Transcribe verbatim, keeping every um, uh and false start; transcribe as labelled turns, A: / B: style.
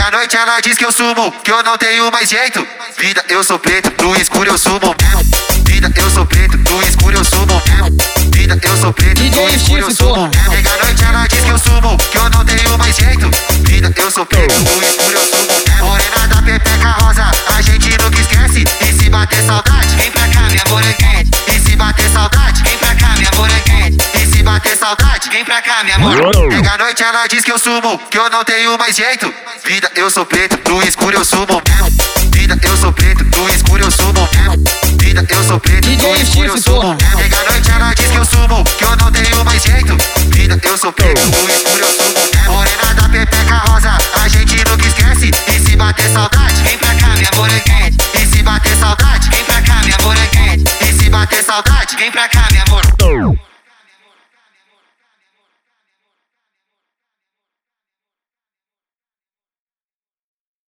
A: Chega a noite, ela diz que eu sumo, que eu não tenho mais jeito. Vida, eu sou preto, no escuro eu sumo mesmo. Vida, eu sou preto, no escuro eu sumo mesmo. Vida, eu sou preto, no escuro eu sumo mesmo. Chega a noite, ela diz que eu sumo, que eu não tenho mais jeito. Vida, eu sou preto, no escuro eu sumo mesmo. Morena da pepeca rosa, a gente nunca esquece. E se bater saudade, vem pra cá, minha moranguete. E se bater saudade, vem pra cá, minha moranguete. E se bater saudade, vem pra cá, minha moranguete. Chega a noite, ela diz que eu sumo, que eu não tenho mais jeito. Vida, eu sou preto, no escuro eu sumo mesmo. Vida, eu sou preto, no escuro eu sumo mesmo. Vida, eu sou preto, no escuro eu sumo mesmo. Chega a noite, ela diz que eu sumo, que eu não tenho mais jeito. Vida, eu sou preto, no escuro eu sumo mesmo. Morena da pepeca rosa,